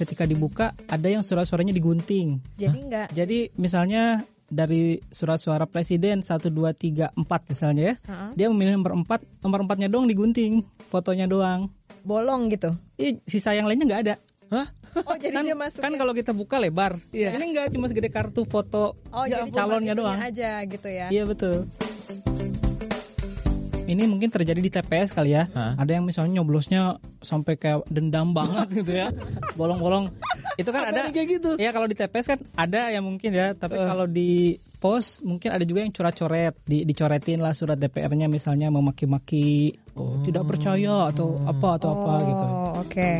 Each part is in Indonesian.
ketika dibuka ada yang surat-suaranya digunting. Jadi enggak. Jadi misalnya dari surat suara presiden 1, 2, 3, 4 misalnya ya. Dia memilih nomor 4, nomor 4-nya doang digunting, fotonya doang. Bolong gitu. Sisa yang lainnya nggak ada. Hah? Oh jadi dia masuknya. Kan kalau kita buka lebar. Iya. Ini nggak, cuma segede kartu foto jadi calonnya cuma doang. aja gitu ya. Iya betul. Ini mungkin terjadi di TPS kali ya. Ada yang misalnya nyoblosnya sampai kayak dendam banget gitu ya. Bolong-bolong. Itu kan ada kayak gitu. Ya kalau di TPS kan ada ya mungkin ya. Tapi kalau di pos mungkin ada juga yang coret-coret. Dicoretin lah surat DPR-nya misalnya memaki-maki tidak percaya atau apa gitu. Oh, oke.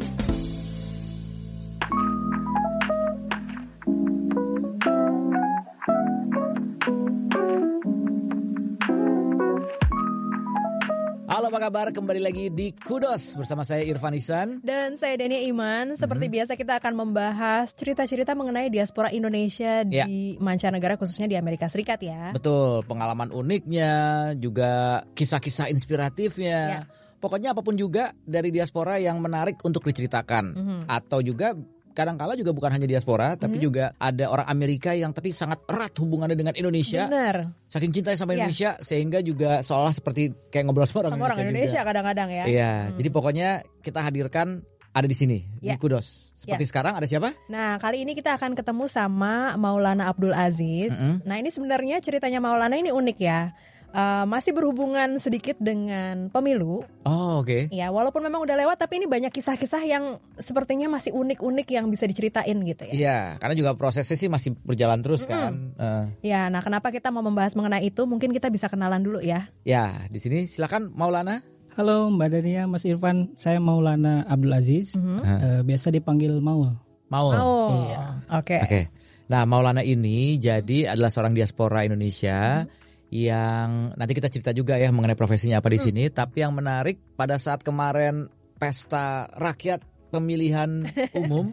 Halo, apa kabar? Kembali lagi di Kudos bersama saya Irfan Ihsan dan saya Dania Iman. Seperti biasa kita akan membahas cerita-cerita mengenai diaspora Indonesia di mancanegara, khususnya di Amerika Serikat ya. Betul, pengalaman uniknya, juga kisah-kisah inspiratifnya. Pokoknya apapun juga dari diaspora yang menarik untuk diceritakan. Atau juga kadang-kala juga bukan hanya diaspora, tapi juga ada orang Amerika yang tapi sangat erat hubungannya dengan Indonesia. Benar. Saking cintanya sama Indonesia sehingga juga seolah seperti kayak ngobrol sama orang Indonesia kadang-kadang ya. Iya, jadi pokoknya kita hadirkan ada di sini di Kudos. Seperti sekarang ada siapa? Nah, kali ini kita akan ketemu sama Maulana Abdul Aziz. Nah, ini sebenarnya ceritanya Maulana ini unik ya. Masih berhubungan sedikit dengan pemilu. Oh, oke. Ya, walaupun memang udah lewat, tapi ini banyak kisah-kisah yang sepertinya masih unik-unik yang bisa diceritain gitu ya. Iya, karena juga prosesnya sih masih berjalan terus kan. Ya, nah kenapa kita mau membahas mengenai itu? Mungkin kita bisa kenalan dulu ya. Ya, di sini silakan Maulana. Halo Mbak Dania, Mas Irfan, saya Maulana Abdul Aziz. Biasa dipanggil Maul. Maul. Iya. Oke. Nah, Maulana ini jadi adalah seorang diaspora Indonesia. Yang nanti kita cerita juga ya mengenai profesinya apa di sini. Tapi yang menarik pada saat kemarin pesta rakyat pemilihan umum,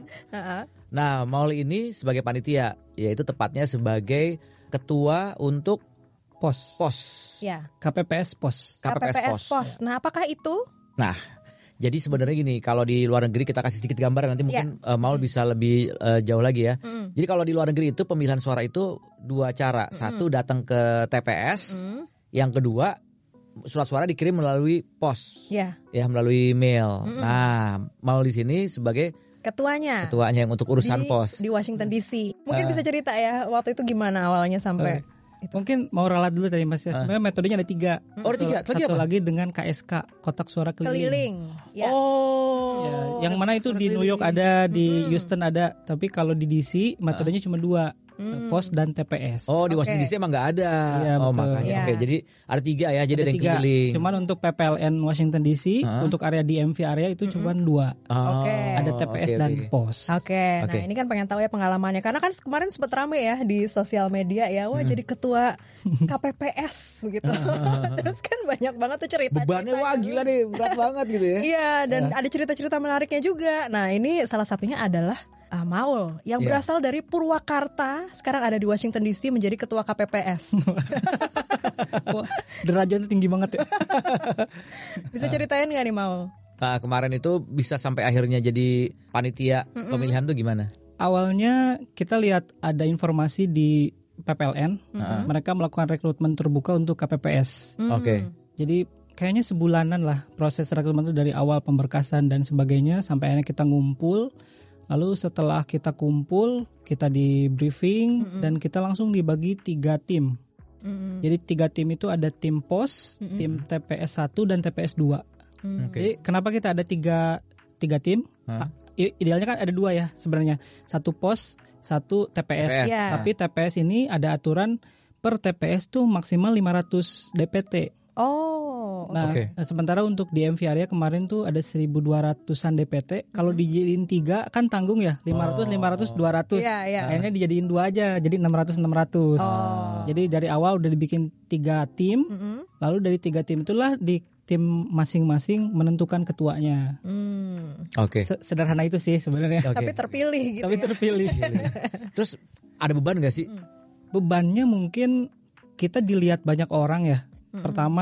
nah Maul ini sebagai panitia, yaitu tepatnya sebagai ketua untuk Pos. Ya. KPPS Pos. KPPS Pos. Nah, apakah itu? Nah, jadi sebenarnya gini, kalau di luar negeri kita kasih sedikit gambaran nanti mungkin Maul bisa lebih jauh lagi ya. Jadi kalau di luar negeri itu pemilihan suara itu dua cara. Satu datang ke TPS, yang kedua surat suara dikirim melalui pos. Ya, melalui mail. Nah, Maul di sini sebagai ketuanya yang untuk urusan pos di Washington DC. Mungkin bisa cerita ya waktu itu gimana awalnya sampai Mungkin mau ralat dulu tadi Mas ya. Sebenarnya metodenya ada 3. Satu lagi dengan KSK, kotak suara keliling. Ya. Ya, yang mana itu di New York ada, di Houston ada. Tapi kalau di DC metodenya cuma 2. Pos dan TPS. Oh, di Washington DC emang nggak ada. Ya, makanya. Oke, jadi ada 3 ya. Jadi ada yang 3. keliling. Cuman untuk PPLN Washington DC, untuk area DMV area itu cuma 2. Ada TPS dan pos. Nah ini kan pengen tahu ya pengalamannya. Karena kan kemarin sempat rame ya di sosial media ya. Wah jadi ketua KPPS gitu. Terus kan banyak banget tuh cerita. Bebannya wah gila nih, berat banget gitu ya. Iya, dan ada cerita-cerita menariknya juga. Nah ini salah satunya adalah Maul yang berasal dari Purwakarta, sekarang ada di Washington DC menjadi ketua KPPS. Wah, derajatnya tinggi banget ya. Bisa ceritain nggak nih Maul? Nah, kemarin itu bisa sampai akhirnya jadi panitia pemilihan tuh gimana? Awalnya kita lihat ada informasi di PPLN, mereka melakukan rekrutmen terbuka untuk KPPS. Oke. Jadi kayaknya sebulanan lah proses rekrutmen itu dari awal pemberkasan dan sebagainya sampai akhirnya kita ngumpul. Lalu setelah kita kumpul, kita di briefing dan kita langsung dibagi 3 tim. Jadi 3 tim itu ada tim pos, tim TPS 1 dan TPS 2. Jadi kenapa kita ada 3 tim? Idealnya kan ada 2 ya sebenarnya. 1 pos, 1 TPS. Tapi TPS ini ada aturan per TPS tuh maksimal 500 DPT. Nah, sementara untuk DMV area kemarin tuh ada 1.200-an DPT. Kalau dijadiin 3 kan tanggung ya, 500, 200. Akhirnya dijadiin 2 aja, jadi 600. Jadi dari awal udah dibikin 3 tim. Lalu dari 3 tim itulah di tim masing-masing menentukan ketuanya. Sederhana itu sih sebenarnya. Tapi terpilih gitu. Terus ada beban gak sih? Bebannya mungkin kita dilihat banyak orang ya. Pertama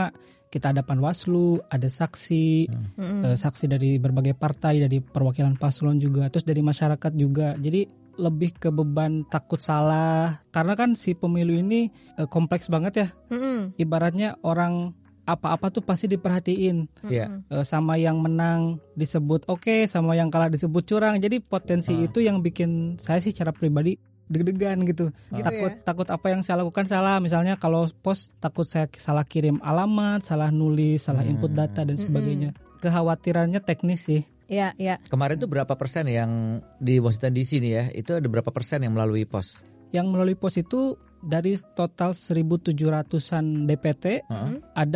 kita ada Panwaslu, ada saksi, saksi dari berbagai partai, dari perwakilan paslon juga, terus dari masyarakat juga. Jadi lebih ke beban takut salah, karena kan si pemilu ini kompleks banget ya. Ibaratnya orang apa-apa tuh pasti diperhatiin. Sama yang menang disebut oke, sama yang kalah disebut curang. Jadi potensi itu yang bikin saya sih secara pribadi deg-degan gitu. Takut apa yang saya lakukan salah. Misalnya kalau pos, takut saya salah kirim alamat, salah nulis, salah input data dan sebagainya. Kekhawatirannya teknis sih. Iya. Kemarin tuh berapa persen yang di Washington DC nih ya? Itu ada berapa persen yang melalui pos? Yang melalui pos itu dari total 1.700-an DPT, ada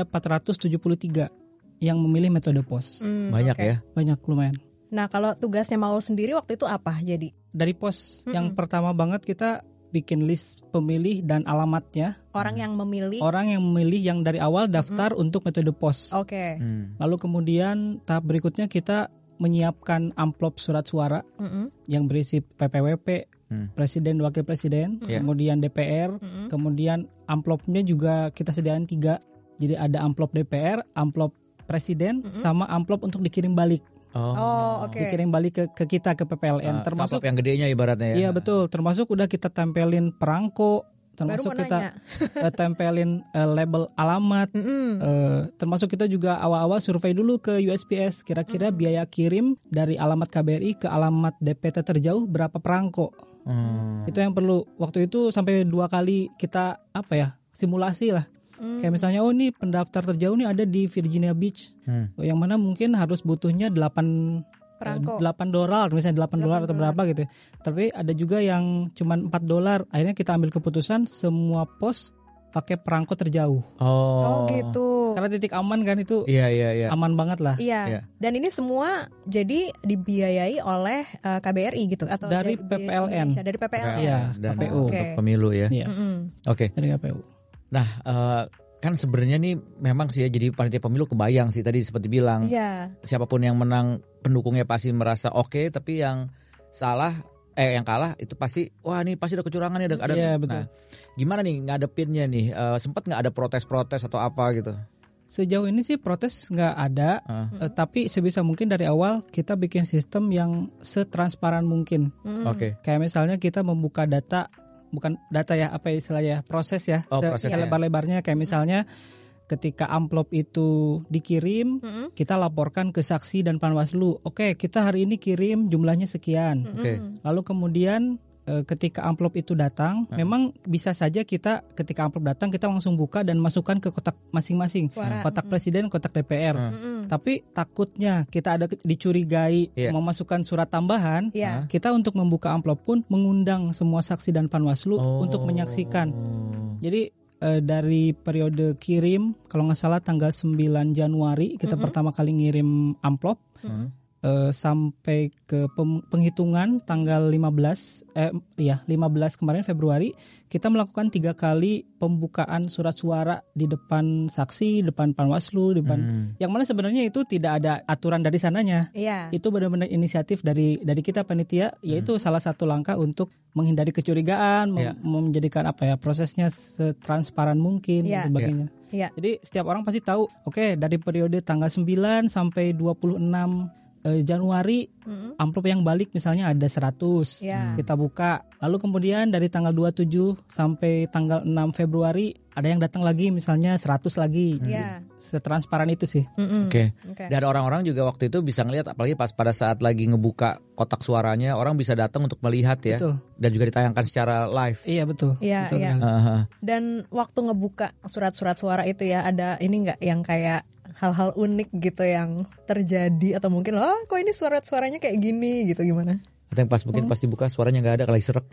473 yang memilih metode pos. Banyak ya? Banyak, lumayan. Nah, kalau tugasnya Maul sendiri waktu itu apa jadi? Dari pos yang pertama banget kita bikin list pemilih dan alamatnya. Orang yang memilih? Orang yang memilih yang dari awal daftar untuk metode pos. Oke. Lalu kemudian tahap berikutnya kita menyiapkan amplop surat suara yang berisi PPWP, Presiden, Wakil Presiden, kemudian DPR, kemudian amplopnya juga kita sediain 3. Jadi ada amplop DPR, amplop Presiden, sama amplop untuk dikirim balik. Oke. Dikirim balik ke kita, ke PPLN. Termasuk amplop yang gedenya ibaratnya ya. Iya betul, termasuk udah kita tempelin perangko, termasuk kita tempelin label alamat, termasuk kita juga awal-awal survei dulu ke USPS, kira-kira biaya kirim dari alamat KBRI ke alamat DPT terjauh berapa perangko. Itu yang perlu. Waktu itu sampai 2 kali kita simulasi lah. Kayak misalnya ini pendaftar terjauh nih ada di Virginia Beach, yang mana mungkin harus butuhnya $8 misalnya $8 atau berapa gitu. Tapi ada juga yang cuman $4. Akhirnya kita ambil keputusan semua pos pakai perangko terjauh. Oh gitu. Karena titik aman kan itu. Iya. Aman banget lah. Iya. Dan ini semua jadi dibiayai oleh KBRI gitu atau dari PPLN. Dari PPLN. Iya, dan KPU. untuk pemilu ya. Iya. Oke. Dari KPU. Nah, kan sebenarnya nih memang sih ya, jadi panitia pemilu kebayang sih tadi seperti bilang. Iya. Siapapun yang menang pendukungnya pasti merasa oke, tapi yang yang kalah itu pasti ini pasti ada kecurangan ya, ada. Iya, betul. Nah, gimana nih ngadepinnya nih? Sempat nggak ada protes-protes atau apa gitu? Sejauh ini sih protes nggak ada, tapi sebisa mungkin dari awal kita bikin sistem yang setransparan mungkin. Oke. Kayak misalnya kita membuka data, bukan data ya, apa istilahnya, proses ya, lebar-lebarnya. Kayak misalnya ketika amplop itu dikirim, kita laporkan ke saksi dan Panwaslu. Oke, kita hari ini kirim jumlahnya sekian. Lalu kemudian ketika amplop itu datang, memang bisa saja kita ketika amplop datang kita langsung buka dan masukkan ke kotak masing-masing, kotak Presiden, kotak DPR. Tapi takutnya kita ada dicurigai memasukkan surat tambahan, kita untuk membuka amplop pun mengundang semua saksi dan Panwaslu untuk menyaksikan. Jadi dari periode kirim, kalau nggak salah tanggal 9 Januari kita pertama kali ngirim amplop. Sampai ke penghitungan tanggal 15 kemarin Februari, kita melakukan 3 kali pembukaan surat suara di depan saksi, depan Panwaslu, yang mana sebenarnya itu tidak ada aturan dari sananya. Itu benar-benar inisiatif dari kita panitia, yaitu salah satu langkah untuk menghindari kecurigaan, menjadikan prosesnya setransparan mungkin dan sebagainya. Jadi setiap orang pasti tahu, oke, dari periode tanggal 9 sampai 26 Januari amplop yang balik misalnya ada 100, kita buka. Lalu kemudian dari tanggal 27 sampai tanggal 6 Februari ada yang datang lagi misalnya 100 lagi. Setransparan itu sih. Oke. Dan orang-orang juga waktu itu bisa ngelihat, apalagi pas pada saat lagi ngebuka kotak suaranya, orang bisa datang untuk melihat ya. Betul. Dan juga ditayangkan secara live. Iya betul. Iya. Dan waktu ngebuka surat-surat suara itu ya, ada ini nggak yang kayak hal-hal unik gitu yang terjadi, atau mungkin kok ini suaranya kayak gini gitu, gimana? Atau yang mungkin pas dibuka suaranya nggak ada, kali serak.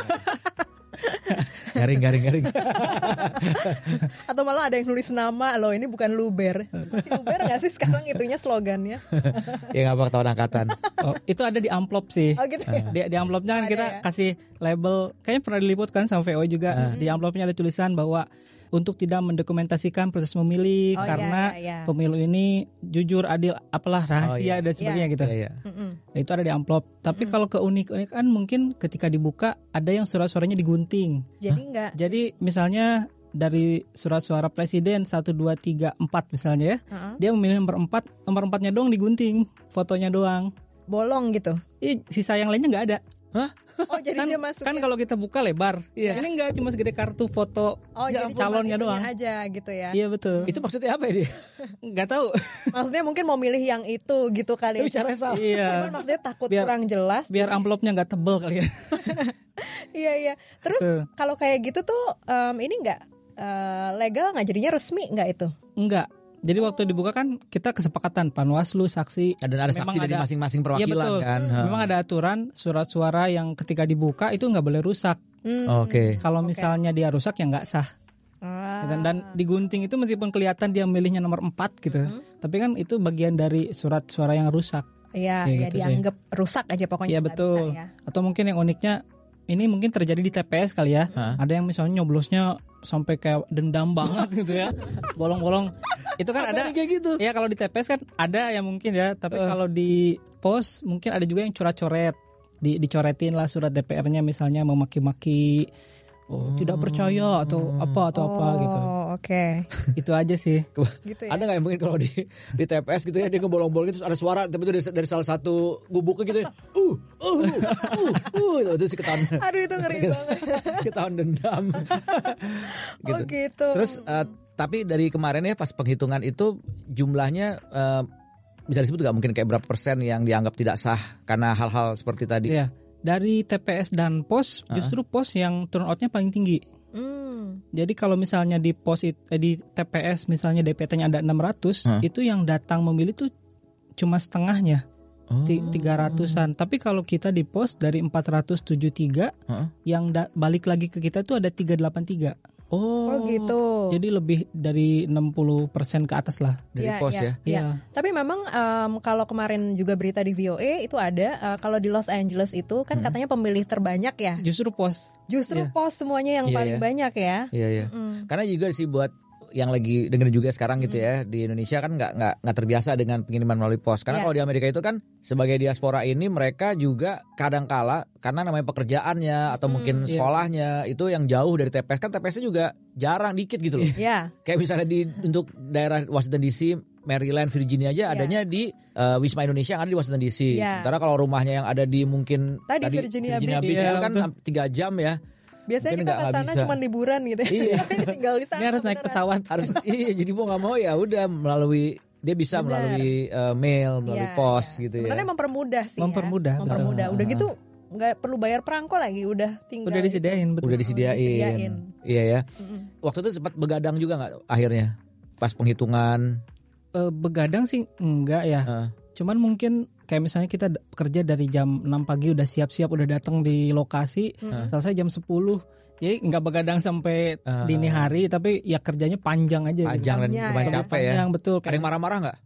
Garing. Atau malah ada yang nulis nama, loh ini bukan Luber. Masih Luber nggak sih sekarang itunya slogannya? Ya nggak apa, ketahuan angkatan. Itu ada di amplop sih. Gitu ya? Di amplopnya kan kita kasih label, kayaknya pernah diliput kan sama VO juga. Di amplopnya ada tulisan bahwa untuk tidak mendokumentasikan proses memilih karena pemilu ini jujur, adil, rahasia dan sebagainya gitu. Itu ada di amplop. Tapi kalau keunikan mungkin ketika dibuka ada yang surat-suaranya digunting. Jadi enggak. Jadi misalnya dari surat suara presiden 1, 2, 3, 4 misalnya ya. Dia memilih nomor 4, nomor 4-nya doang digunting, fotonya doang. Bolong gitu. Sisa yang lainnya nggak ada. Hah? Oh jadi dia masuk. Kan kalau kita buka lebar. Iya. Ini enggak, cuma segede kartu foto jadi calonnya cuma doang aja gitu ya. Iya betul. Itu maksudnya apa ya dia? Nggak tahu. Maksudnya mungkin mau milih yang itu gitu kali. Itu cara salah. Iya. Cuman maksudnya takut Biar- kurang jelas. Biar amplopnya nggak tebel kali ya. Iya. Terus kalau kayak gitu tuh ini nggak legal nggak, jadinya resmi nggak itu? Enggak. Jadi waktu dibuka kan kita kesepakatan Panwaslu, saksi. Dan ada Memang saksi dari ada- masing-masing Iya perwakilan betul. kan. Memang ada aturan surat suara yang ketika dibuka itu nggak boleh rusak. Oke. Kalau misalnya dia rusak ya nggak sah. Dan digunting itu meskipun kelihatan dia milihnya nomor 4 gitu. Tapi kan itu bagian dari surat suara yang rusak. Iya, Kayak ya gitu sih. dianggap rusak aja pokoknya. Iya nggak betul. bisa ya. Atau mungkin yang uniknya ini mungkin terjadi di TPS kali ya. Ada yang misalnya nyoblosnya sampai kayak dendam banget gitu ya. Bolong-bolong. Itu kan ada kayak gitu. ya kalau di TPS kan ada yang mungkin ya. Tapi kalau di pos mungkin ada juga yang coret-coret. Dicoretin lah surat DPR-nya misalnya memaki-maki. Tidak percaya atau apa gitu. Oh, oke. Itu aja sih. Gitu ya. Ada nggak yang mungkin kalau di TPS gitu ya dia ngebolong-bolong terus ada suara tapi itu dari salah satu gubuknya gitu ya. Itu sih ketahuan. Aduh itu ngeri banget. Ketahuan dendam. Oh gitu. Terus tapi dari kemarin ya pas penghitungan itu jumlahnya bisa disebut nggak mungkin kayak berapa persen yang dianggap tidak sah karena hal-hal seperti tadi? Iya. Dari TPS dan pos justru pos yang turnoutnya paling tinggi. Jadi kalau misalnya di pos di TPS misalnya DPT-nya ada 600, itu yang datang memilih tuh cuma setengahnya. 300-an. Tapi kalau kita di pos dari 473 yang balik lagi ke kita tuh ada 383. Oh gitu. Jadi lebih dari 60% ke atas lah. Dari pos ya. Iya. Tapi memang kalau kemarin juga berita di VOA itu ada kalau di Los Angeles itu kan katanya pemilih terbanyak ya. Justru pos. Justru pos semuanya yang paling banyak ya. Iya. Karena juga sih buat yang lagi dengerin juga sekarang gitu ya di Indonesia kan nggak terbiasa dengan pengiriman melalui pos. Karena kalau di Amerika itu kan sebagai diaspora ini mereka juga kadang-kala karena namanya pekerjaannya atau mungkin sekolahnya itu yang jauh dari TPS kan TPS-nya juga jarang dikit gitu loh. Iya. Kayak misalnya untuk daerah Washington DC, Maryland, Virginia aja adanya di Wisma Indonesia yang ada di Washington DC. Sementara kalau rumahnya yang ada di mungkin tadi Virginia Beach itu kan 3 jam ya. Biasanya mungkin kita ke sana cuma liburan gitu ya. Iya. Tinggal di sana. Ini harus naik pesawat. Harus jadi mau nggak mau ya udah melalui melalui mail, melalui pos gitu ya. Sebenarnya mempermudah sih. Mempermudah. Udah gitu nggak perlu bayar perangko lagi, udah tinggal. Udah disediain, betul. Udah disediain. Iya ya. Waktu itu sempat begadang juga nggak akhirnya pas penghitungan? Begadang sih enggak ya. Cuman mungkin kayak misalnya kita kerja dari jam 6 pagi udah siap-siap udah datang di lokasi, selesai jam 10. Jadi nggak begadang sampai dini hari, tapi ya kerjanya panjang aja. Panjang gitu. dan lumayan capek ya. Panjang, betul. Ada yang marah-marah nggak?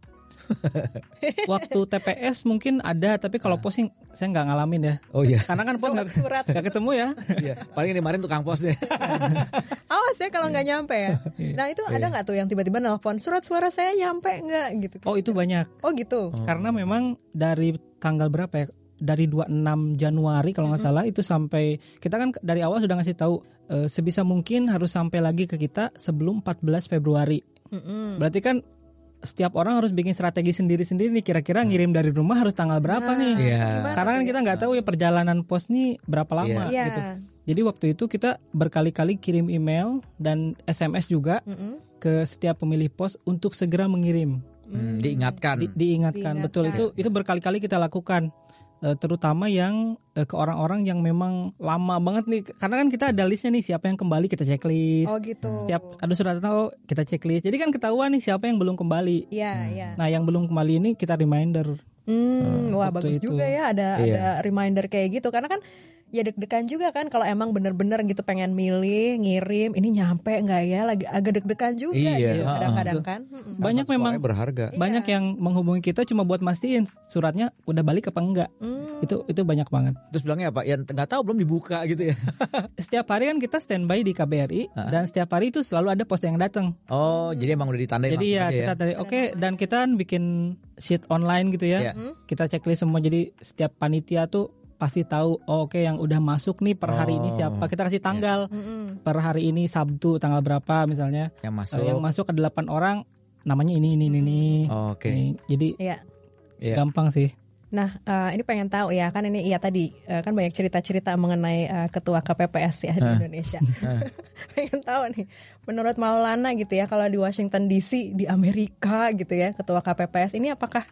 Waktu TPS mungkin ada, tapi kalau pos sih saya nggak ngalamin ya. Oh iya. Karena kan pos nggak ketemu ya. Iya. Paling yang kemarin tukang posnya. Awas ya kalau nggak nyampe ya. Nah itu ada nggak tuh yang tiba-tiba nelfon surat suara saya nyampe nggak gitu? Oh itu banyak. Oh gitu. Karena memang dari tanggal berapa ya? Dari 26 Januari kalau nggak salah itu sampai kita kan dari awal sudah ngasih tahu sebisa mungkin harus sampai lagi ke kita sebelum 14 Februari. Berarti kan setiap orang harus bikin strategi sendiri-sendiri nih, kira-kira ngirim dari rumah harus tanggal berapa nih. Karena kan kita nggak tahu ya perjalanan pos nih berapa lama gitu. Jadi waktu itu kita berkali-kali kirim email dan SMS juga ke setiap pemilih pos untuk segera mengirim. Diingatkan. Diingatkan, betul. Itu berkali-kali kita lakukan. Terutama yang ke orang-orang yang memang lama banget nih, karena kan kita ada listnya nih siapa yang kembali kita checklist. Oh gitu. Setiap ada surat tahu kita checklist. Jadi kan ketahuan nih siapa yang belum kembali. Iya. Nah yang belum kembali ini kita reminder. Wah bagus itu. juga ya ada reminder kayak gitu, karena kan ya deg-degan juga kan kalau emang bener-bener gitu pengen milih, ngirim, ini nyampe nggak ya, lagi agak deg-degan juga gitu kadang-kadang kan. Banyak memang berharga. Banyak yang menghubungi kita cuma buat mastiin suratnya udah balik apa enggak. Itu banyak banget. Terus bilangnya apa? Ya nggak tahu, belum dibuka gitu ya. Setiap hari kan kita standby di KBRI dan setiap hari itu selalu ada pos yang datang. Oh, jadi emang udah ditandain. Jadi ya kita tadi dan kita kan bikin sheet online gitu ya. Kita checklist semua, jadi setiap panitia tuh pasti tahu oke yang udah masuk nih per hari ini siapa. Kita kasih tanggal per hari ini Sabtu tanggal berapa misalnya. Yang masuk ada 8 orang namanya ini. Oke. Jadi gampang sih. Nah, ini pengen tahu ya, kan ini tadi kan banyak cerita-cerita mengenai ketua KPPS ya di Indonesia. Pengen tahu nih, menurut Maulana gitu ya, kalau di Washington DC di Amerika gitu ya, ketua KPPS ini apakah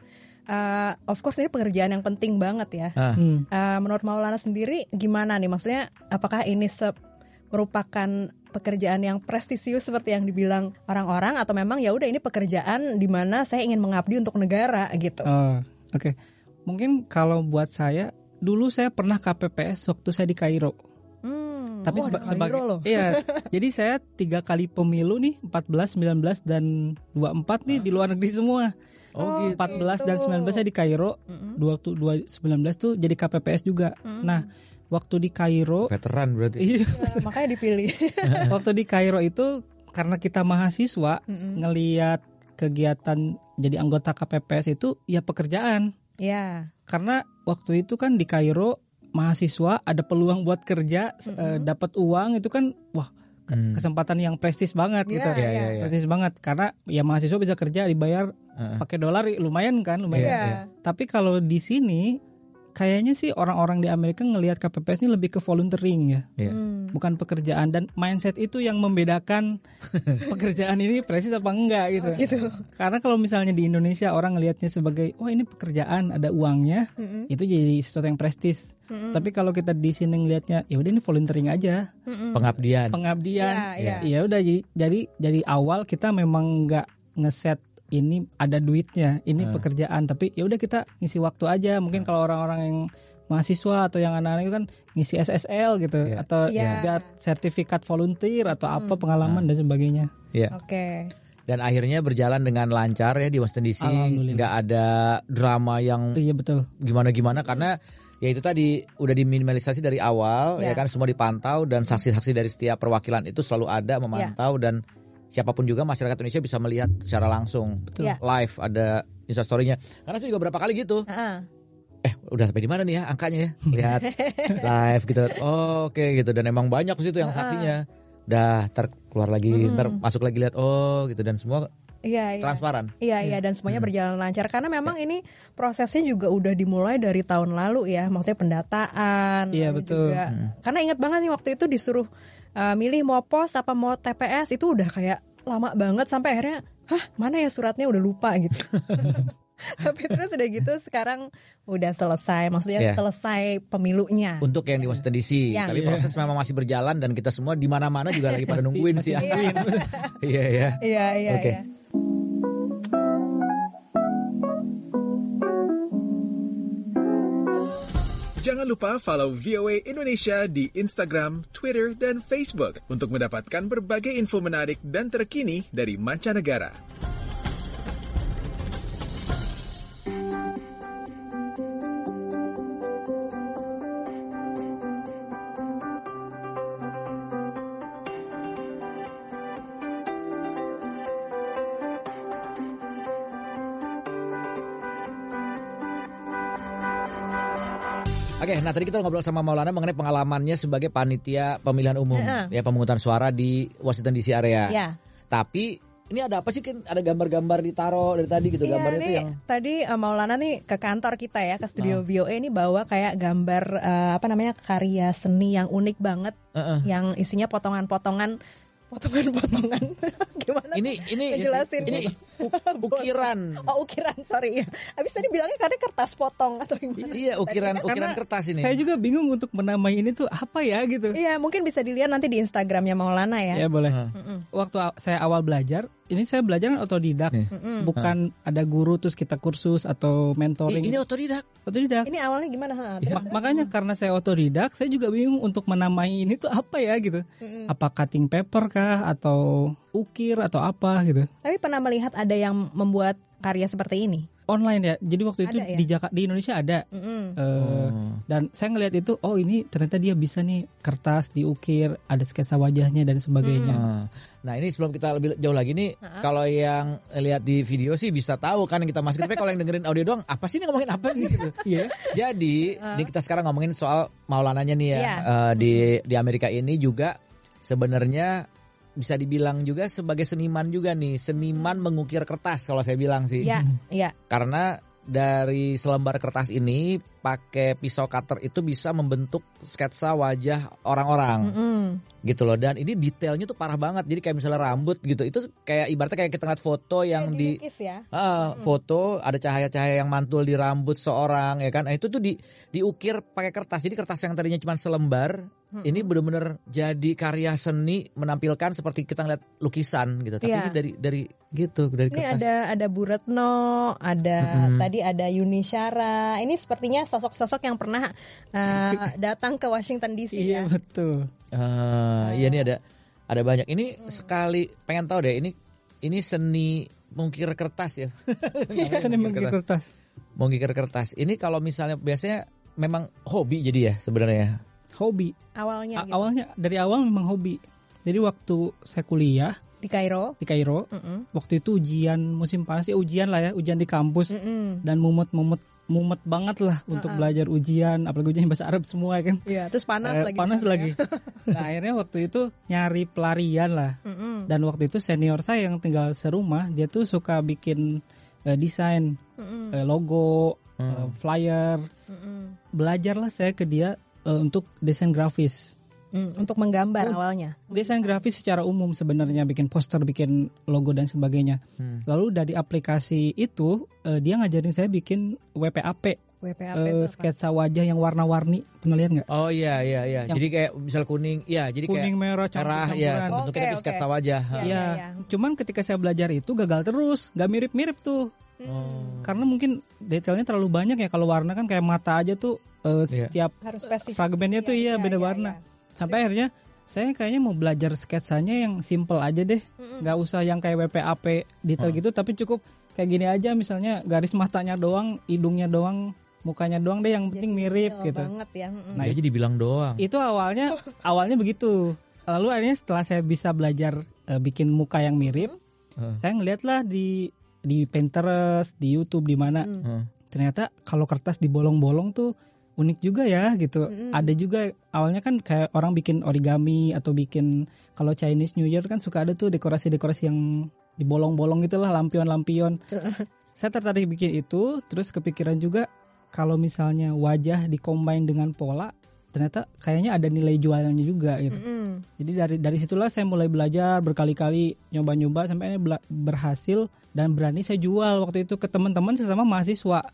of course ini pekerjaan yang penting banget ya. Menurut Maulana sendiri gimana nih? Maksudnya apakah ini merupakan pekerjaan yang prestisius seperti yang dibilang orang-orang, atau memang ya udah ini pekerjaan di mana saya ingin mengabdi untuk negara gitu? Oke. Mungkin kalau buat saya, dulu saya pernah KPPS waktu saya di Kairo. Tapi sebagai jadi saya 3 kali pemilu nih, 14, 19 dan 24 nih di luar negeri semua. 14 dan 19 saya di Kairo. Waktu 2019 tuh jadi KPPS juga. Nah, waktu di Kairo, veteran berarti. Makanya dipilih. Waktu di Kairo itu karena kita mahasiswa, ngelihat kegiatan jadi anggota KPPS itu ya pekerjaan. Karena waktu itu kan di Kairo mahasiswa ada peluang buat kerja, dapat uang itu kan kesempatan yang prestis banget gitu. Prestis banget karena ya mahasiswa bisa kerja dibayar pakai dolar, lumayan kan, lumayan. Tapi kalau di sini kayaknya sih orang-orang di Amerika ngelihat KPPS ini lebih ke volunteering ya. Bukan pekerjaan, dan mindset itu yang membedakan pekerjaan ini prestis apa enggak gitu. Karena kalau misalnya di Indonesia orang ngelihatnya sebagai ini pekerjaan ada uangnya, itu jadi sesuatu yang prestis. Tapi kalau kita di sini ngelihatnya ya udah ini volunteering aja. Pengabdian. Ya udah jadi awal kita memang enggak ngeset ini ada duitnya, ini pekerjaan, tapi ya udah kita ngisi waktu aja. Mungkin kalau orang-orang yang mahasiswa atau yang anak-anak itu kan ngisi SSL gitu, atau biar sertifikat volunteer atau apa pengalaman dan sebagainya. Oke. Dan akhirnya berjalan dengan lancar ya di Washington DC, nggak ada drama yang gimana-gimana karena ya itu tadi udah diminimalisasi dari awal ya kan, semua dipantau dan saksi-saksi dari setiap perwakilan itu selalu ada memantau dan siapapun juga masyarakat Indonesia bisa melihat secara langsung, live, ada Instastory-nya. Karena saya juga berapa kali gitu. Udah sampai di mana nih ya angkanya ya? Lihat live gitu. Oke gitu, dan emang banyak di situ yang saksinya. Udah keluar lagi, masuk lagi lihat gitu, dan semua transparan. Dan semuanya berjalan lancar karena memang ini prosesnya juga udah dimulai dari tahun lalu ya, maksudnya pendataan. Betul. Juga. Karena ingat banget nih waktu itu disuruh milih mau pos apa mau TPS, itu udah kayak lama banget sampai akhirnya mana ya suratnya, udah lupa gitu. Tapi terus udah gitu sekarang udah selesai, maksudnya selesai pemilunya. Untuk yang di Washington DC, tapi proses memang masih berjalan dan kita semua di mana-mana juga lagi pada nungguin sih. Iya. Oke. Jangan lupa follow VOA Indonesia di Instagram, Twitter, dan Facebook untuk mendapatkan berbagai info menarik dan terkini dari mancanegara. Oke, nah tadi kita ngobrol sama Maulana mengenai pengalamannya sebagai panitia pemilihan umum, ya pemungutan suara di Washington DC area. Tapi ini ada apa sih, kan ada gambar-gambar ditaro dari tadi gitu, gambarnya itu yang tadi Maulana nih ke kantor kita ya, ke studio VOA ini bawa kayak gambar karya seni yang unik banget, yang isinya potongan-potongan gimana? Ini ngejelasin ini ukiran. Ukiran, sorry ya. Abis tadi bilangnya kadang kertas potong atau gimana? Iya, ukiran kertas ini. Saya juga bingung untuk menamai ini tuh apa ya gitu. Iya, mungkin bisa dilihat nanti di Instagramnya Maulana ya. Ya boleh. Waktu saya awal belajar, ini saya belajar otodidak, bukan ada guru terus kita kursus atau mentoring. Ini otodidak. Ini awalnya gimana? Makanya karena saya otodidak, saya juga bingung untuk menamai ini tuh apa ya gitu. Apa cutting paper kah atau ukir atau apa gitu. Tapi pernah melihat ada yang membuat karya seperti ini? online ya. Jadi waktu itu Ada ya? di Indonesia ada. Dan saya ngelihat itu, oh ini ternyata dia bisa nih kertas diukir, ada sketsa wajahnya dan sebagainya. Nah ini sebelum kita lebih jauh lagi nih, kalau yang lihat di video sih bisa tahu kan kita masukin. Tapi kalau yang dengerin audio doang, apa sih ini ngomongin apa sih gitu. Iya. Jadi ini kita sekarang ngomongin soal Maulananya nih ya. Di Amerika ini juga sebenarnya bisa dibilang juga sebagai seniman juga nih, seniman mengukir kertas kalau saya bilang sih. Iya. Karena dari selembar kertas ini pakai pisau cutter itu bisa membentuk sketsa wajah orang-orang. Gitu loh, dan ini detailnya tuh parah banget. Jadi kayak misalnya rambut gitu, itu kayak ibaratnya kayak kita ngeliat foto yang dilukis ya. Foto ada cahaya-cahaya yang mantul di rambut seorang ya kan. Nah, itu tuh diukir pakai kertas. Jadi kertas yang tadinya cuma selembar ini benar-benar jadi karya seni, menampilkan seperti kita ngeliat lukisan gitu. Tapi ini dari kertas. Ini ada Bu Retno, ada tadi ada Yuni Syara. Ini sepertinya sosok-sosok yang pernah datang ke Washington DC ya. Iya betul. Iya ini ada banyak. Ini sekali pengen tahu deh, ini seni mengukir kertas ya. Seni mengukir kertas. Mengukir kertas. Ini kalau misalnya biasanya memang hobi jadi ya sebenarnya. Hobi. Awalnya. Gitu. Awalnya dari awal memang hobi. Jadi waktu saya kuliah di Kairo. Waktu itu ujian musim panas ya, ujian di kampus dan mumet banget lah untuk belajar ujian, apalagi ujian bahasa Arab semua kan. Iya, terus panas lagi. Nah, akhirnya waktu itu nyari pelarian lah. Dan waktu itu senior saya yang tinggal serumah, dia tuh suka bikin desain logo, flyer. Belajarlah saya ke dia untuk desain grafis. Untuk menggambar awalnya. Desain grafis secara umum sebenarnya, bikin poster, bikin logo dan sebagainya. Lalu dari aplikasi itu dia ngajarin saya bikin WPAP. Sketsa wajah yang warna-warni. Pernah lihat nggak? Oh iya. Jadi kayak misal kuning, ya jadi kuning, kayak merah, cerah ya, bentuknya tapi sketsa wajah. Iya. Cuman ketika saya belajar itu gagal terus, nggak mirip-mirip tuh. Karena mungkin detailnya terlalu banyak ya. Kalau warna kan kayak mata aja tuh setiap fragmennya tuh beda warna. Sampai akhirnya saya kayaknya mau belajar sketsanya yang simple aja deh. Nggak usah yang kayak WPAP detail gitu, tapi cukup kayak gini aja, misalnya garis matanya doang, hidungnya doang, mukanya doang deh, yang penting mirip gitu. Banget ya. Nah, jadi dibilang doang. Itu awalnya begitu. Lalu akhirnya setelah saya bisa belajar bikin muka yang mirip, saya ngeliatlah di Pinterest, di YouTube, di mana. Ternyata kalau kertas dibolong-bolong tuh unik juga ya gitu. Ada juga awalnya kan kayak orang bikin origami atau bikin, kalau Chinese New Year kan suka ada tuh dekorasi-dekorasi yang dibolong-bolong gitulah, lampion-lampion. Saya tertarik bikin itu, terus kepikiran juga kalau misalnya wajah dikombin dengan pola, ternyata kayaknya ada nilai jualnya juga gitu. Jadi dari situlah saya mulai belajar, berkali-kali nyoba-nyoba sampai akhirnya berhasil dan berani saya jual waktu itu ke teman-teman sesama mahasiswa.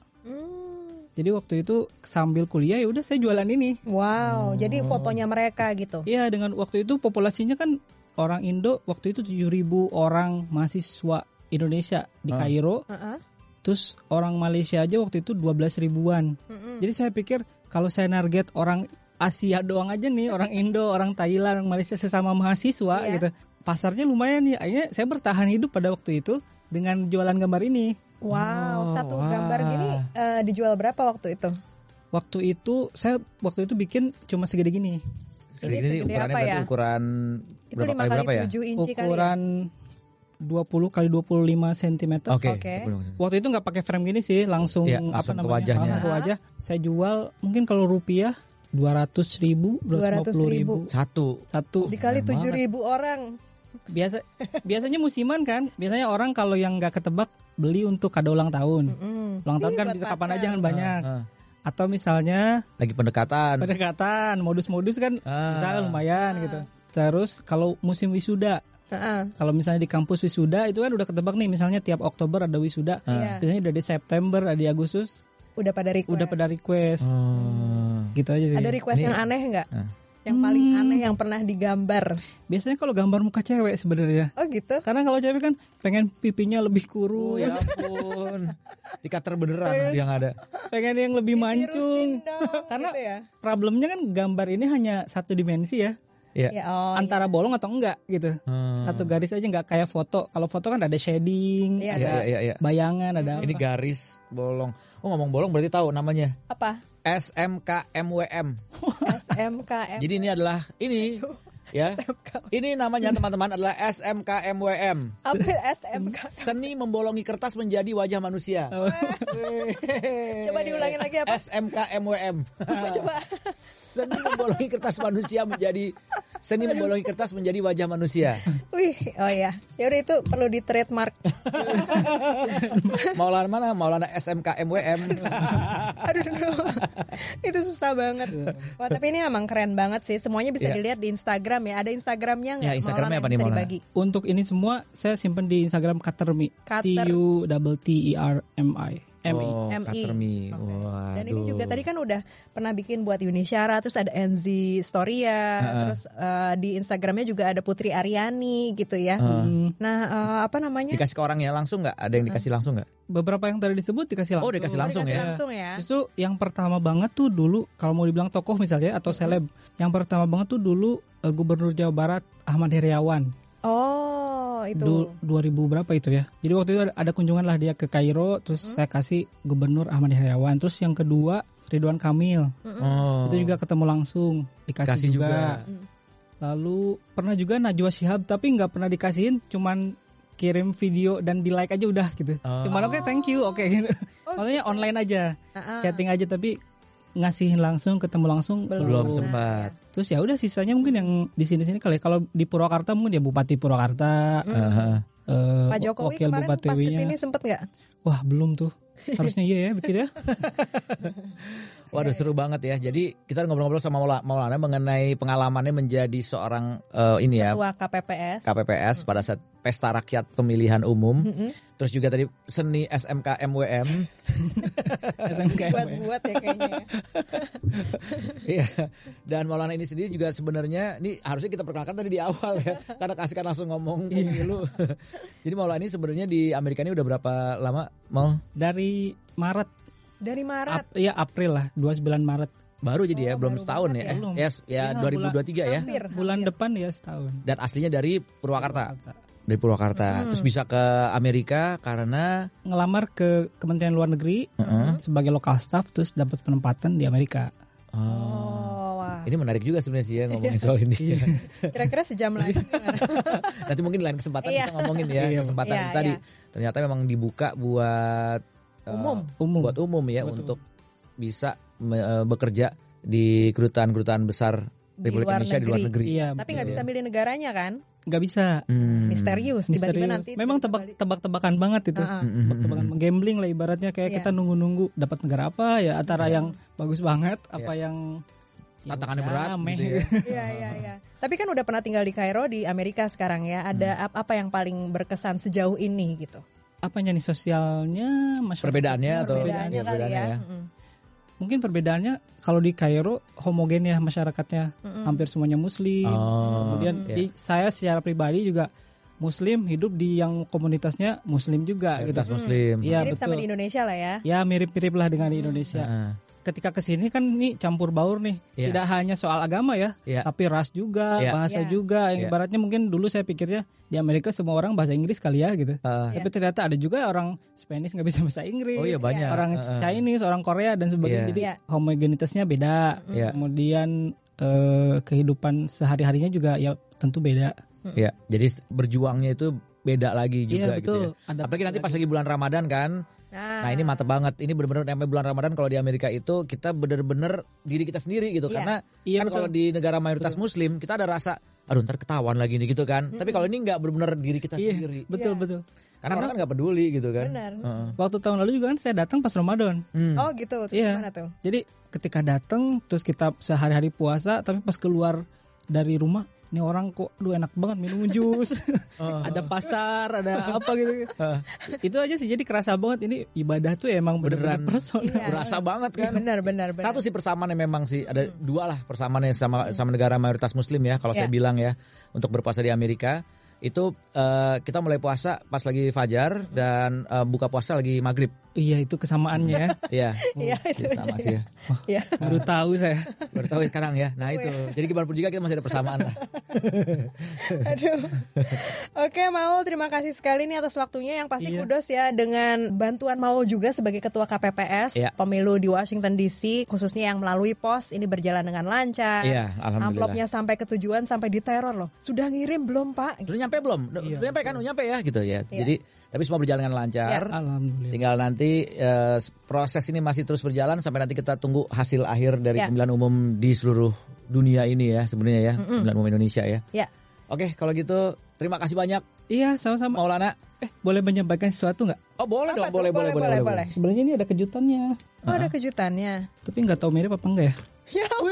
Jadi waktu itu sambil kuliah ya udah saya jualan ini. Wow, jadi fotonya mereka gitu. Iya, dengan waktu itu populasinya kan orang Indo waktu itu 7.000 orang mahasiswa Indonesia di Kairo. Terus orang Malaysia aja waktu itu 12 ribuan. Jadi saya pikir kalau saya target orang Asia doang aja nih, orang Indo, orang Thailand, orang Malaysia sesama mahasiswa gitu. Pasarnya lumayan ya. Akhirnya saya bertahan hidup pada waktu itu dengan jualan gambar ini. Wow, satu gambar gini dijual berapa waktu itu? Waktu itu saya bikin cuma segede gini. Segede ukurannya apa ya? Ukuran itu berapa kali berapa ya? 7 inci ukuran kali ya? 20 x 25 cm. Oke. Waktu itu nggak pakai frame gini sih, langsung langsung ke wajahnya. Langsung ke wajah. Saya jual mungkin kalau rupiah 200.000, 250.000. Satu. Dikali 7.000 orang. Biasanya musiman kan. Biasanya orang kalau yang nggak ketebak beli untuk kado ulang tahun. Ulang tahun kan bisa kapan aja kan banyak. Atau misalnya lagi pendekatan, modus-modus kan misalnya lumayan gitu. Terus kalau musim wisuda, kalau misalnya di kampus wisuda itu kan udah ketebak nih, misalnya tiap Oktober ada wisuda. Biasanya udah di September, ada di Agustus udah pada request. Gitu aja sih. Ada request yang aneh nggak? Yang paling aneh yang pernah digambar? Biasanya kalau gambar muka cewek sebenarnya. Oh gitu? Karena kalau cewek kan pengen pipinya lebih kurus. Ya ampun. Di cutter beneran yang ada. Pengen yang lebih mancung. Karena Karena problemnya kan gambar ini hanya satu dimensi ya. Iya. Ya, oh, antara bolong atau enggak gitu. Satu garis aja, nggak kayak foto. Kalau foto kan ada shading, Iya, ada Iya. bayangan, ada Ini apa. garis bolong. Oh, ngomong bolong berarti tahu namanya. apa? SMKMWM. SMKM. Jadi ini adalah ini ya. Ini namanya teman-teman adalah SMKMWM. Apa SMK? Seni membolongi kertas menjadi wajah manusia. Coba diulangin lagi apa? SMKMWM. Coba. Seni membolongi kertas menjadi wajah manusia. Wih, oh ya. Ya udah itu perlu di trademark. Maulana mana? Maulana SMKMWM. Aduh. Itu susah banget. Wah, tapi ini emang keren banget sih. Semuanya bisa Iya. dilihat di Instagram ya. Ada Instagramnya nggak? Ya, Instagramnya Maulana, apa nih, yang bisa Maulana? dibagi? Untuk ini semua saya simpen di Instagram Katermi. CUTTERMI. Oh, MI. Katermi. Oke. Waduh. Dan ini juga tadi kan udah pernah bikin buat Yunisyara, terus ada Enzi Storia, terus di Instagramnya juga ada Putri Aryani gitu ya. Nah, apa namanya? Dikasih ke orangnya langsung nggak? Ada yang dikasih langsung nggak? Beberapa yang tadi disebut dikasih langsung. Oh, dikasih langsung Dikasih ya. langsung ya. Justru yang pertama banget tuh dulu, kalau mau dibilang tokoh misalnya atau seleb, yang pertama banget tuh dulu Gubernur Jawa Barat Ahmad Heriawan. Oh, itu. 2000 berapa itu ya. Jadi waktu itu ada kunjungan lah dia ke Kairo, terus saya kasih Gubernur Ahmad Heriawan. Terus yang kedua Ridwan Kamil. Oh. Itu juga ketemu langsung, dikasih Kasih juga. Lalu pernah juga Najwa Shihab, tapi nggak pernah dikasihin, cuman kirim video dan di like aja udah gitu. Oh. Cuman oke, thank you, oke gitu. Maksudnya online aja, chatting aja, tapi ngasihin langsung, ketemu langsung Belum sempat. Terus ya udah sisanya mungkin yang di sini-sini kali. Kalau di Purwakarta mungkin ya Bupati Purwakarta, Pak Jokowi wakil kemarin pas bupatiwinya. kesini sempet nggak? Wah belum tuh. Harusnya iya ya bikin ya. Waduh, seru banget ya. Jadi kita ngobrol-ngobrol sama Maulana mengenai pengalamannya menjadi seorang ini ya, Ketua KPPS. KPPS pada saat pesta rakyat pemilihan umum. Terus juga tadi seni SMKMWM. Buat-buat ya kayaknya. Iya. Dan Maulana ini sendiri juga sebenarnya ini harusnya kita perkenalkan tadi di awal ya. Karena kasihkan langsung ngomong pemilu. Jadi Maulana ini sebenarnya di Amerika ini udah berapa lama, Maul? Dari Maret. Dari Maret. Iya April lah, 29 Maret. Baru jadi ya, belum baru setahun banget ya. ya. Belum. Ya 2023 ya. Hampir. Bulan depan ya setahun. Dan aslinya dari Purwakarta. Dari Purwakarta. Terus bisa ke Amerika karena Ngelamar ke Kementerian Luar Negeri sebagai local staff, terus dapat penempatan di Amerika. Oh, wah. Ini menarik juga sebenarnya sih ya ngomongin soal ini. Kira-kira sejam lagi gimana? Nanti mungkin lain kesempatan Iya. kita ngomongin ya kesempatan Iya, itu tadi. iya. Ternyata memang dibuka buat Umum. buat umum ya Betul. untuk bisa bekerja di kedutaan besar Di Republik luar Indonesia di luar negeri. Iya. Tapi nggak bisa milih negaranya kan? Nggak bisa. Misterius. Tiba-tiba Misterius. nanti. Memang tebak-tebakan banget itu. Tebak-tebakan gambling lah ibaratnya, kayak Iya. kita nunggu-nunggu dapat negara apa ya, antara yang bagus banget apa yang ya Tantangannya udah, berat meh. gitu ya. Iya. Tapi kan udah pernah tinggal di Kairo di Amerika sekarang ya. Ada apa yang paling berkesan sejauh ini gitu? Apanya nih, sosialnya, masyarakatnya, Perbedaannya atau Perbedaannya kali perbedaannya ya. ya. mungkin perbedaannya kalau di Kairo homogen ya masyarakatnya, hampir semuanya Muslim. Oh, Kemudian iya. saya secara pribadi juga Muslim, hidup di yang komunitasnya Muslim juga Komunitas gitu. Muslim. Iya Mirip sama betul. di Indonesia lah ya. Ya mirip-mirip lah dengan di Indonesia. Heeh. Ketika kesini kan nih campur baur nih, Iya. tidak hanya soal agama ya, Iya. tapi ras juga, Iya. bahasa Iya. juga. Yang Iya. ibaratnya mungkin dulu saya pikirnya di Amerika semua orang bahasa Inggris kali ya gitu. Iya. Tapi ternyata ada juga orang Spanish nggak bisa bahasa Inggris. Oh iya banyak. Orang Chinese, orang Korea dan sebagainya. Iya. Jadi Iya. homogenitasnya beda. Iya. Kemudian kehidupan sehari-harinya juga ya tentu beda. Ya, jadi berjuangnya itu beda lagi juga Iya gitu betul. ya. Apalagi nanti pas lagi bulan Ramadan kan. Nah ini mantep banget. Ini benar-benar namanya bulan Ramadan kalau di Amerika itu kita benar-benar diri kita sendiri gitu. Iya. Karena Iya, kan betul. kalau di negara mayoritas Muslim kita ada rasa, aduh ntar ketahuan lagi nih gitu kan. Tapi kalau ini nggak benar-benar diri kita Iya, sendiri. betul Iya. betul. Karena orang kan nggak peduli gitu kan. Benar. Heeh. Waktu tahun lalu juga kan saya datang pas Ramadan. Oh gitu. Terus Iya. gimana tuh? Jadi ketika datang terus kita sehari-hari puasa, tapi pas keluar dari rumah, ini orang kok enak banget minum jus. Ada pasar, ada apa gitu. Itu aja sih, jadi kerasa banget ini ibadah tuh emang beneran Beneran. personal. Iya. Berasa banget kan. Benar. Satu sih persamaannya memang sih ada dua lah persamaannya sama negara mayoritas Muslim ya kalau Iya. saya bilang ya untuk berpuasa di Amerika. Itu kita mulai puasa pas lagi fajar dan buka puasa lagi maghrib. Iya, itu kesamaannya. Iya. Iya, itu Sama sih ya. Iya. Baru tahu saya. Baru tahu sekarang ya. Nah itu. Jadi gimana pun juga kita masih ada persamaan lah. Aduh. Oke, Maul, terima kasih sekali nih atas waktunya. Yang pasti kudos ya dengan bantuan Maul juga sebagai Ketua KPPS Pemilu di Washington DC, khususnya yang melalui pos ini berjalan dengan lancar. Iya, alhamdulillah. Amplopnya sampai ke tujuan, sampai diteror loh. Sudah ngirim belum, Pak? Udah nyampe belum? Udah nyampe kan? Udah nyampe ya gitu ya. Jadi tapi semua berjalan dengan lancar. Alhamdulillah. Tinggal nanti proses ini masih terus berjalan sampai nanti kita tunggu hasil akhir dari pemilihan umum di seluruh dunia ini ya sebenarnya ya, pemilihan umum Indonesia ya. Oke, kalau gitu terima kasih banyak. Iya, sama-sama. Maulana. Boleh menyampaikan sesuatu nggak? Oh boleh dong, boleh. Sebenarnya ini ada kejutannya. Oh, ada kejutannya. Tapi nggak tahu mirip apa enggak ya? Ya ampun.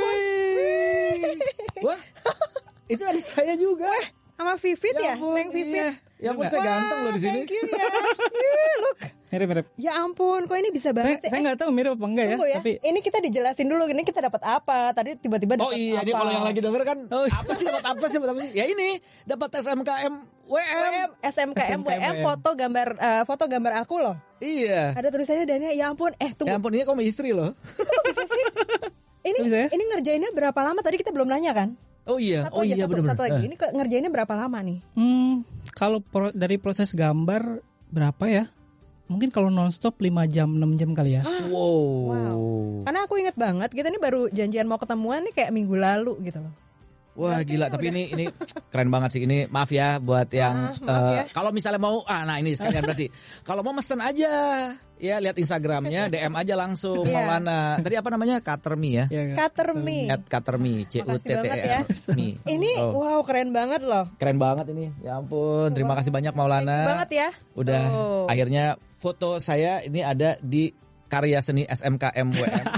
Wah, itu ada saya juga. Sama Vivit ya? Neng Vivit. Iya. Ya ampun, saya ganteng loh di sini. Thank you ya. Look. Mirip. Ya ampun, kok ini bisa banget sih? Saya nggak tahu mirip apa enggak ya. Tunggu ya. Tapi ini kita dijelasin dulu, ini kita dapat apa? Tadi tiba-tiba dapat Oh iya, apa? ini kalau yang lagi denger kan apa sih dapat apa sih? Ya ini dapat SMKM WM. SMKM WM foto gambar aku loh. Iya. Ada tulisannya Dania. Ya ampun, tunggu. Ya ampun, ini kamu istri loh. Bisa sih? Ini ngerjainnya berapa lama? Tadi kita belum nanya kan? Oh iya, benar-benar. Satu lagi. Ini ngerjainnya berapa lama nih? Kalau dari proses gambar berapa ya? Mungkin kalau nonstop 5 jam, 6 jam kali ya. Wow. Karena aku inget banget, kita ini baru janjian mau ketemuan nih kayak minggu lalu gitu loh. Wah gila, tapi ini keren banget sih. Ini maaf ya buat yang kalau misalnya mau nah ini sekalian berarti kalau mau mesen aja ya, lihat Instagramnya, DM aja langsung Maulana. Tadi apa namanya? Katermi ya? Katermi. @katermi, CUTTER. Ini wow, keren banget loh. Keren banget ini. Ya ampun, terima kasih banyak Maulana. Thank you banget ya. Udah akhirnya foto saya ini ada di karya seni SMKM WM.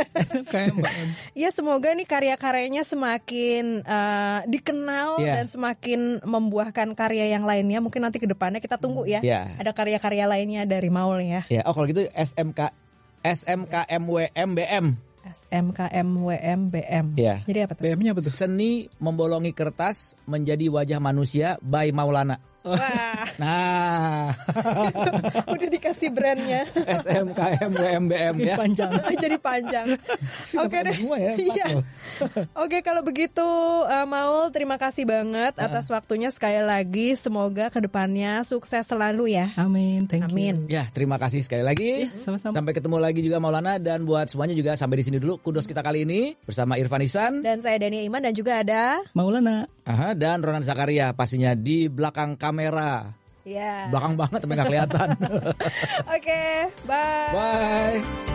Ya semoga nih karya-karyanya semakin dikenal dan semakin membuahkan karya yang lainnya. Mungkin nanti ke depannya kita tunggu ya. Ada karya-karya lainnya dari Maul ya. Oh kalau gitu SMKM WM BM. SMKM WM BM. Jadi apa tuh? BM-nya apa tuh? Seni membolongi kertas menjadi wajah manusia by Maulana. Wah. Nah. Udah dikasih brandnya. SMKM WMBM ya. Panjang. Jadi panjang. Oke deh. Ya, iya. Oke, kalau begitu Maul, terima kasih banget atas waktunya sekali lagi. Semoga kedepannya sukses selalu ya. Amin. Thank you. Ya, terima kasih sekali lagi. Sama-sama. Sampai ketemu lagi juga Maulana, dan buat semuanya juga sampai di sini dulu kudos kita kali ini bersama Irfan Ihsan dan saya Dania Iman, dan juga ada Maulana. Dan Ronan Zakaria pastinya di belakang kamera. Ya. Belakang banget tapi nggak kelihatan. Oke, bye. Bye.